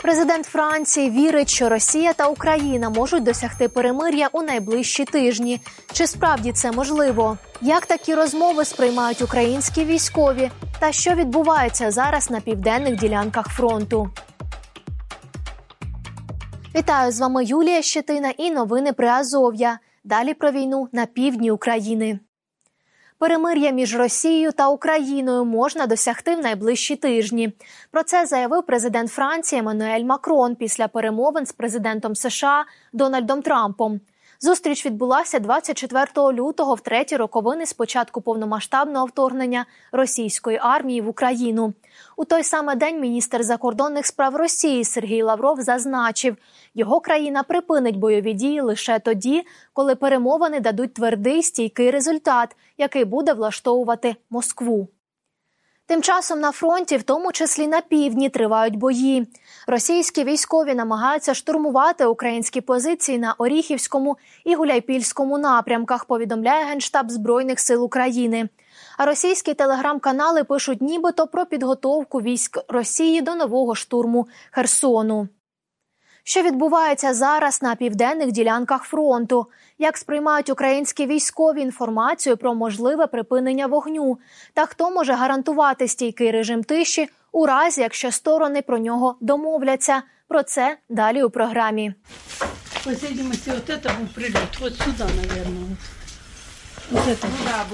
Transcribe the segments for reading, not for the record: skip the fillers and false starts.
Президент Франції вірить, що Росія та Україна можуть досягти перемир'я у найближчі тижні. Чи справді це можливо? Як такі розмови сприймають українські військові? Та що відбувається зараз на південних ділянках фронту? Вітаю, з вами Юлія Щетина і новини Приазов'я. Далі про війну на півдні України. Перемир'я між Росією та Україною можна досягти в найближчі тижні. Про це заявив президент Франції Еммануель Макрон після перемовин з президентом США Дональдом Трампом. Зустріч відбулася 24 лютого в треті роковини з початку повномасштабного вторгнення російської армії в Україну. У той самий день міністр закордонних справ Росії Сергій Лавров зазначив, його країна припинить бойові дії лише тоді, коли перемовини дадуть твердий, стійкий результат, який буде влаштовувати Москву. Тим часом на фронті, в тому числі на півдні, тривають бої. Російські військові намагаються штурмувати українські позиції на Оріхівському і Гуляйпільському напрямках, повідомляє Генштаб Збройних сил України. А російські телеграм-канали пишуть нібито про підготовку військ Росії до нового штурму Херсону. Що відбувається зараз на південних ділянках фронту? Як сприймають українські військові інформацію про можливе припинення вогню? Та хто може гарантувати стійкий режим тиші у разі, якщо сторони про нього домовляться? Про це далі у програмі. По видимости, вот это був прилет. Вот сюда, наверное. Вот это.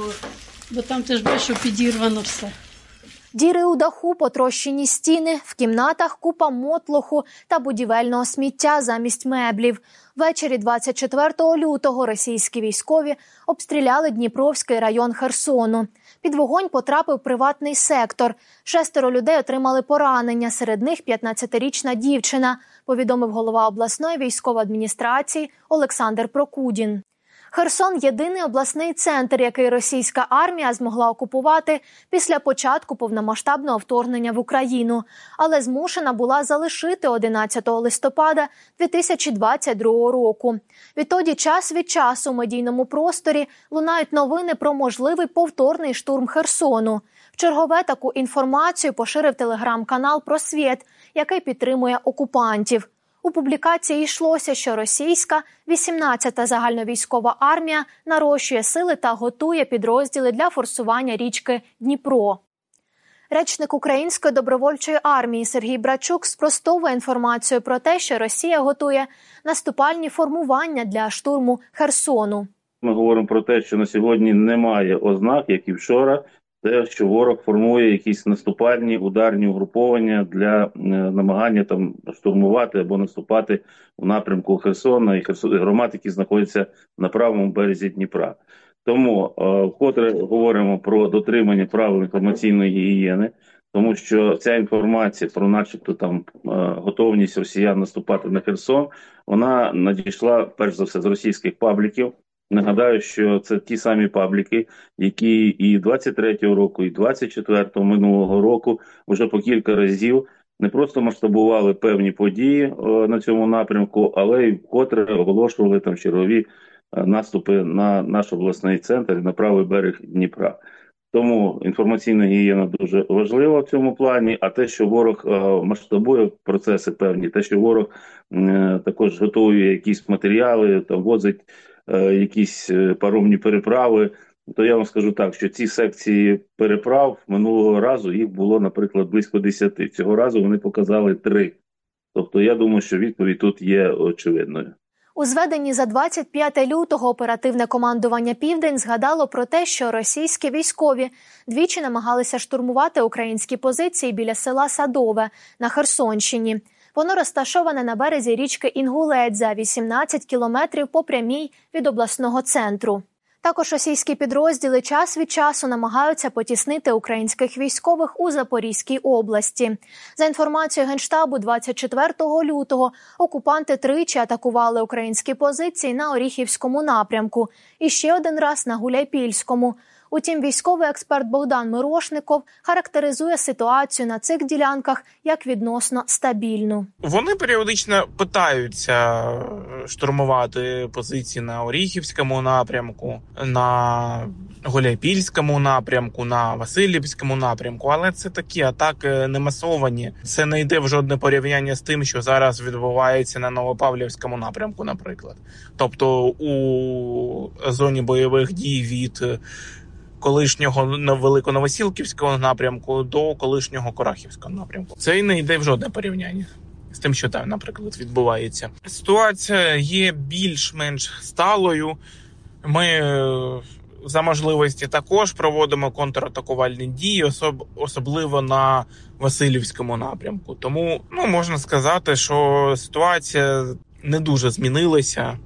Бо там теж бачу підірвано все. Діри у даху, потрощені стіни, в кімнатах купа мотлоху та будівельного сміття замість меблів. Ввечері 24 лютого російські військові обстріляли Дніпровський район Херсону. Під вогонь потрапив приватний сектор. 6 людей отримали поранення, серед них 15-річна дівчина, повідомив голова обласної військової адміністрації Олександр Прокудін. Херсон – єдиний обласний центр, який російська армія змогла окупувати після початку повномасштабного вторгнення в Україну, але змушена була залишити 11 листопада 2022 року. Відтоді час від часу у медійному просторі лунають новини про можливий повторний штурм Херсону. Вчергове таку інформацію поширив телеграм-канал «Просвіт», який підтримує окупантів. У публікації йшлося, що російська 18-та загальновійськова армія нарощує сили та готує підрозділи для форсування річки Дніпро. Речник Української добровольчої армії Сергій Брачук спростовує інформацію про те, що Росія готує наступальні формування для штурму Херсону. Ми говоримо про те, що на сьогодні немає ознак, як і вчора, те, що ворог формує якісь наступальні ударні угруповання для намагання там штурмувати або наступати у напрямку Херсона і громад, які знаходяться на правому березі Дніпра. Тому вкотре говоримо про дотримання правил інформаційної гігієни, тому що ця інформація про начебто там готовність росіян наступати на Херсон, вона надійшла перш за все з російських пабліків. Нагадаю, що це ті самі пабліки, які і 23-го року, і 24-го минулого року вже по кілька разів не просто масштабували певні події на цьому напрямку, але й вкотре оголошували там чергові наступи на наш обласний центр, на правий берег Дніпра. Тому інформаційна гігієна дуже важлива в цьому плані, а те, що ворог масштабує процеси певні, те, що ворог також готує якісь матеріали, там возить якісь паромні переправи, то я вам скажу так, що ці секції переправ минулого разу їх було, наприклад, близько 10. Цього разу вони показали 3. Тобто я думаю, що відповідь тут є очевидною. У зведенні за 25 лютого оперативне командування «Південь» згадало про те, що російські військові двічі намагалися штурмувати українські позиції біля села Садове на Херсонщині. Воно розташоване на березі річки Інгулець за 18 кілометрів по прямій від обласного центру. Також російські підрозділи час від часу намагаються потіснити українських військових у Запорізькій області. За інформацією Генштабу, 24 лютого окупанти тричі атакували українські позиції на Оріхівському напрямку і ще один раз на Гуляйпільському. Утім, військовий експерт Богдан Мирошников характеризує ситуацію на цих ділянках як відносно стабільну. Вони періодично питаються штурмувати позиції на Оріхівському напрямку, на Гуляйпільському напрямку, на Василівському напрямку, але це такі атаки не масовані. Це не йде в жодне порівняння з тим, що зараз відбувається на Новопавлівському напрямку, наприклад. Тобто у зоні бойових дій від колишнього Великоновосілківського напрямку до колишнього Корахівського напрямку. Це і не йде в жодне порівняння з тим, що там, наприклад, відбувається. Ситуація є більш-менш сталою. Ми за можливості також проводимо контратакувальні дії, особливо на Василівському напрямку. Тому можна сказати, що ситуація не дуже змінилася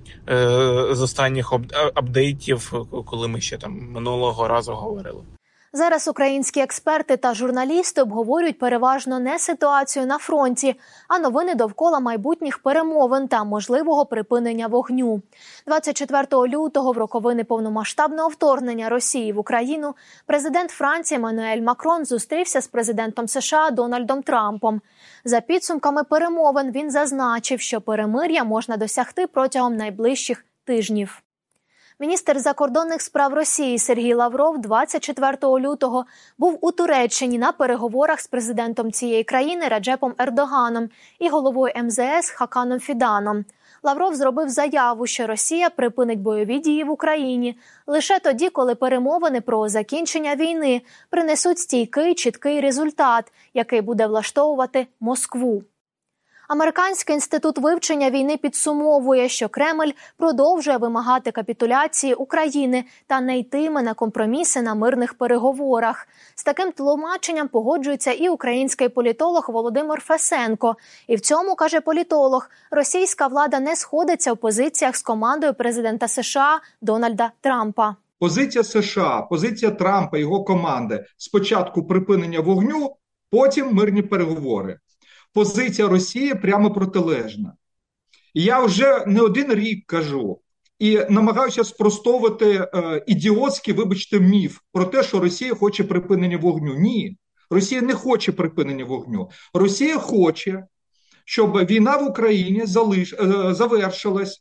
з останніх апдейтів, коли ми ще там минулого разу говорили. Зараз українські експерти та журналісти обговорюють переважно не ситуацію на фронті, а новини довкола майбутніх перемовин та можливого припинення вогню. 24 лютого, в роковини повномасштабного вторгнення Росії в Україну, президент Франції Еммануель Макрон зустрівся з президентом США Дональдом Трампом. За підсумками перемовин він зазначив, що перемир'я можна досягти протягом найближчих тижнів. Міністр закордонних справ Росії Сергій Лавров 24 лютого був у Туреччині на переговорах з президентом цієї країни Реджепом Ердоганом і головою МЗС Хаканом Фіданом. Лавров зробив заяву, що Росія припинить бойові дії в Україні лише тоді, коли перемовини про закінчення війни принесуть стійкий, чіткий результат, який буде влаштовувати Москву. Американський інститут вивчення війни підсумовує, що Кремль продовжує вимагати капітуляції України та не йтиме на компроміси на мирних переговорах. З таким тлумаченням погоджується і український політолог Володимир Фесенко. І в цьому, каже політолог, російська влада не сходиться в позиціях з командою президента США Дональда Трампа. Позиція США, позиція Трампа, його команди – спочатку припинення вогню, потім мирні переговори. Позиція Росії прямо протилежна. Я вже не один рік кажу і намагаюся спростовувати ідіотський, вибачте, міф про те, що Росія хоче припинення вогню. Ні, Росія не хоче припинення вогню. Росія хоче, щоб війна в Україні завершилась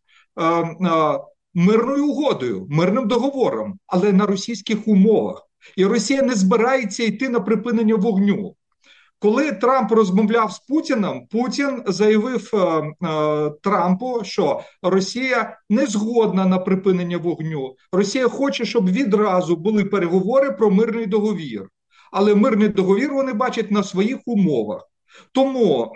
мирною угодою, мирним договором, але на російських умовах. І Росія не збирається йти на припинення вогню. Коли Трамп розмовляв з Путіним, Путін заявив Трампу, що Росія не згодна на припинення вогню. Росія хоче, щоб відразу були переговори про мирний договір. Але мирний договір вони бачать на своїх умовах. Тому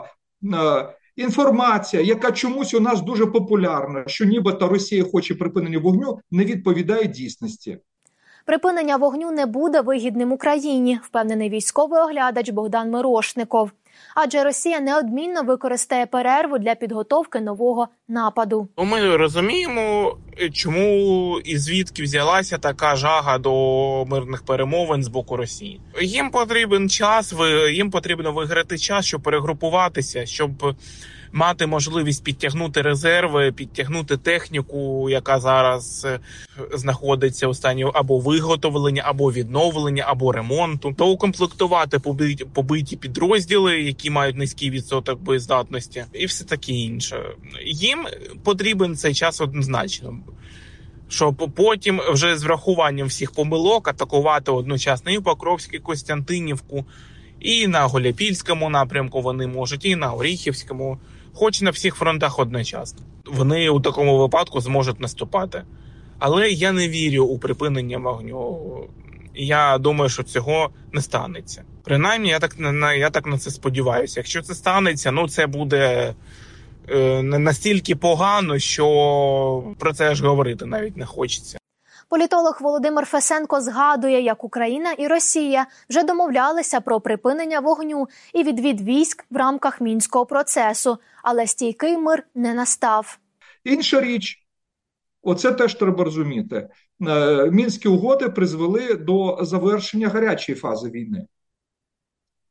інформація, яка чомусь у нас дуже популярна, що нібито Росія хоче припинення вогню, не відповідає дійсності. Припинення вогню не буде вигідним Україні, впевнений військовий оглядач Богдан Мирошников. Адже Росія неодмінно використає перерву для підготовки нового нападу. Ми розуміємо, чому і звідки взялася така жага до мирних перемовин з боку Росії. Їм потрібен час, їм потрібно виграти час, щоб перегрупуватися, щоб мати можливість підтягнути резерви, підтягнути техніку, яка зараз знаходиться у стані або виготовлення, або відновлення, або ремонту, то укомплектувати побиті підрозділи, які мають низький відсоток боєздатності, і все таке інше. Їм потрібен цей час однозначно, щоб потім вже з врахуванням всіх помилок атакувати одночасно і Покровськ, і Костянтинівку, і на Гуляйпільському напрямку вони можуть, і на Оріхівському, хоч на всіх фронтах одночасно. Вони у такому випадку зможуть наступати. Але я не вірю у припинення вогню. Я думаю, що цього не станеться. Принаймні, я так на це сподіваюся. Якщо це станеться, це буде настільки погано, що про це аж говорити навіть не хочеться. Політолог Володимир Фесенко згадує, як Україна і Росія вже домовлялися про припинення вогню і відвід військ в рамках Мінського процесу, але стійкий мир не настав. Інша річ, оце теж треба розуміти, Мінські угоди призвели до завершення гарячої фази війни.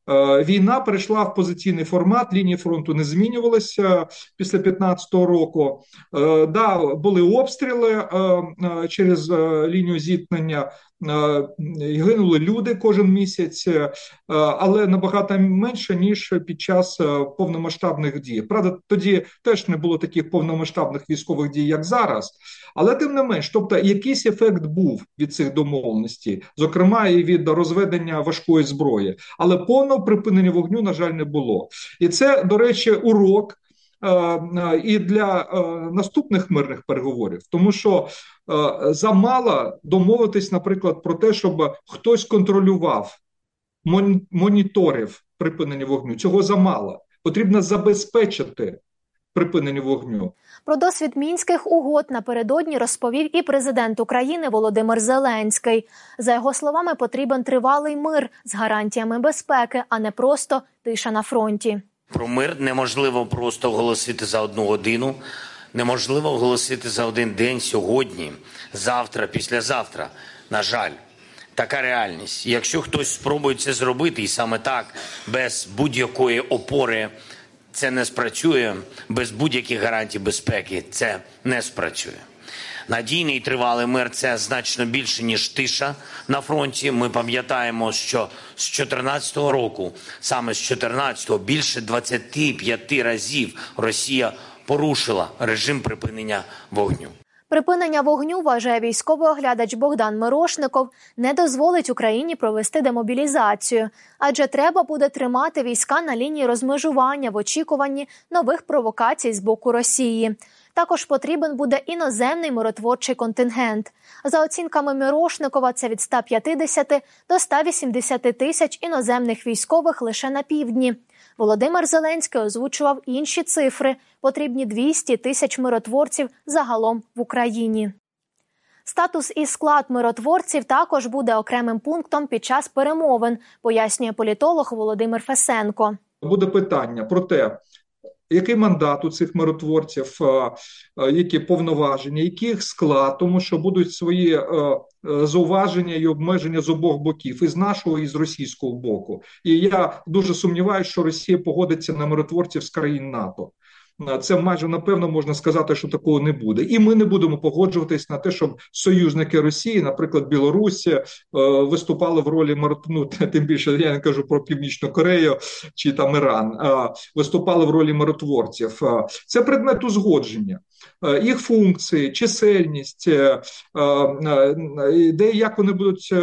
Війна перейшла в позиційний формат, лінії фронту не змінювалися після 2015 року. Да, були обстріли через лінію зіткнення, гинули люди кожен місяць, але набагато менше, ніж під час повномасштабних дій. Правда, тоді теж не було таких повномасштабних військових дій, як зараз, але тим не менш, тобто якийсь ефект був від цих домовленостей, зокрема і від розведення важкої зброї, але повного припинення вогню, на жаль, не було. І це, до речі, урок і для наступних мирних переговорів, тому що замало домовитись, наприклад, про те, щоб хтось контролював, моніторив припинення вогню. Цього замало. Потрібно забезпечити припинення вогню. Про досвід Мінських угод напередодні розповів і президент України Володимир Зеленський. За його словами, потрібен тривалий мир з гарантіями безпеки, а не просто тиша на фронті. Про мир неможливо просто оголосити за 1 годину, неможливо оголосити за 1 день сьогодні, завтра, післязавтра. На жаль, така реальність. Якщо хтось спробує це зробити, і саме так, без будь-якої опори, це не спрацює, без будь-яких гарантій безпеки це не спрацює. Надійний і тривалий мир – це значно більше, ніж тиша на фронті. Ми пам'ятаємо, що з 2014 року, саме з 2014-го, більше 25 разів Росія порушила режим припинення вогню. Припинення вогню, вважає військовий оглядач Богдан Мирошников, не дозволить Україні провести демобілізацію, адже треба буде тримати війська на лінії розмежування в очікуванні нових провокацій з боку Росії. Також потрібен буде іноземний миротворчий контингент. За оцінками Мирошникова, це від 150 до 180 тисяч іноземних військових лише на півдні. Володимир Зеленський озвучував інші цифри – потрібні 200 тисяч миротворців загалом в Україні. Статус і склад миротворців також буде окремим пунктом під час перемовин, пояснює політолог Володимир Фесенко. Буде питання про те, який мандат у цих миротворців, які повноваження, який склад, тому що будуть свої зауваження і обмеження з обох боків, і з нашого, і з російського боку. І я дуже сумніваюся, що Росія погодиться на миротворців з країн НАТО. Це майже напевно можна сказати, що такого не буде. І ми не будемо погоджуватись на те, щоб союзники Росії, наприклад, Білорусь, виступали в ролі тим більше я не кажу про Північну Корею чи там Іран, виступали в ролі миротворців. Це предмет узгодження. Їх функції, чисельність, де як вони будуть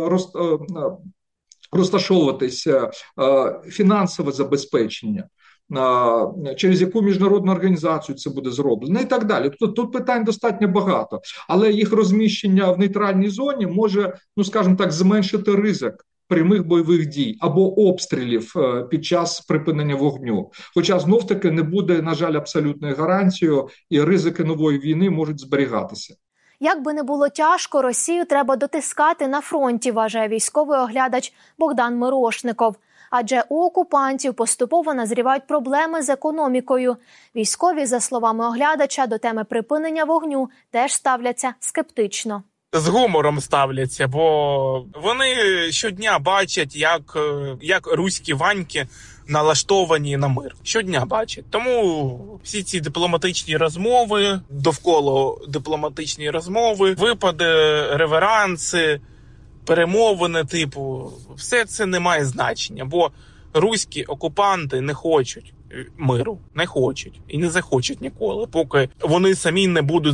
розташовуватися, фінансове забезпечення, через яку міжнародну організацію це буде зроблено і так далі. Тут питань достатньо багато, але їх розміщення в нейтральній зоні може, скажімо так, зменшити ризик прямих бойових дій або обстрілів під час припинення вогню. Хоча знов-таки не буде, на жаль, абсолютною гарантією, і ризики нової війни можуть зберігатися. Як би не було тяжко, Росію треба дотискати на фронті, вважає військовий оглядач Богдан Мирошников. Адже у окупантів поступово назрівають проблеми з економікою. Військові, за словами оглядача, до теми припинення вогню теж ставляться скептично. З гумором ставляться, бо вони щодня бачать, як руські ваньки налаштовані на мир. Щодня бачать. Тому всі ці дипломатичні розмови, довкола дипломатичні розмови, випади, реверанси, перемовини, все це не має значення, бо руські окупанти не хочуть миру, не хочуть і не захочуть ніколи, поки вони самі не будуть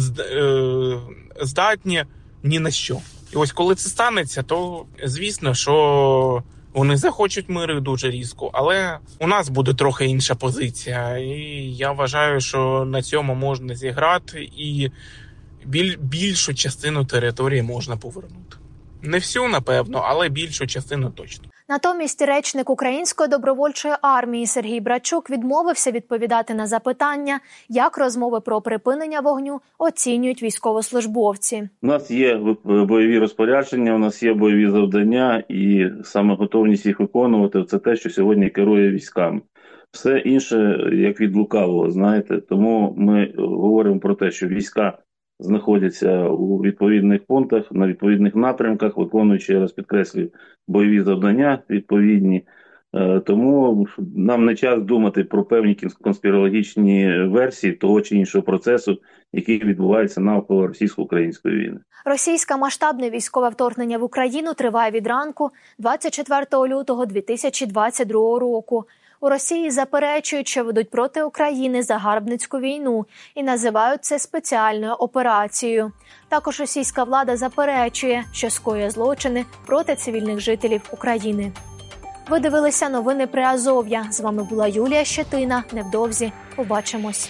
здатні ні на що. І ось коли це станеться, то звісно, що вони захочуть миру дуже різко, але у нас буде трохи інша позиція, і я вважаю, що на цьому можна зіграти і більшу частину території можна повернути. Не всю, напевно, але більшу частину точно. Натомість речник Української добровольчої армії Сергій Брачук відмовився відповідати на запитання, як розмови про припинення вогню оцінюють військовослужбовці. У нас є бойові розпорядження, у нас є бойові завдання, і саме готовність їх виконувати – це те, що сьогодні керує військами. Все інше, як від лукавого, знаєте. Тому ми говоримо про те, що війська знаходяться у відповідних пунктах, на відповідних напрямках, виконуючи, я раз підкреслюю, бойові завдання відповідні. Тому нам не час думати про певні конспірологічні версії того чи іншого процесу, який відбувається навколо російсько-української війни. Російське масштабне військове вторгнення в Україну триває від ранку 24 лютого 2022 року. У Росії заперечують, що ведуть проти України загарбницьку війну і називають це спеціальною операцією. Також російська влада заперечує, що скоює злочини проти цивільних жителів України. Ви дивилися новини Приазов'я. З вами була Юлія Щетина. Невдовзі побачимось.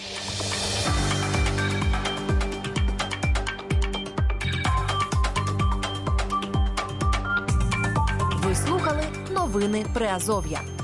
Ви слухали новини Приазов'я.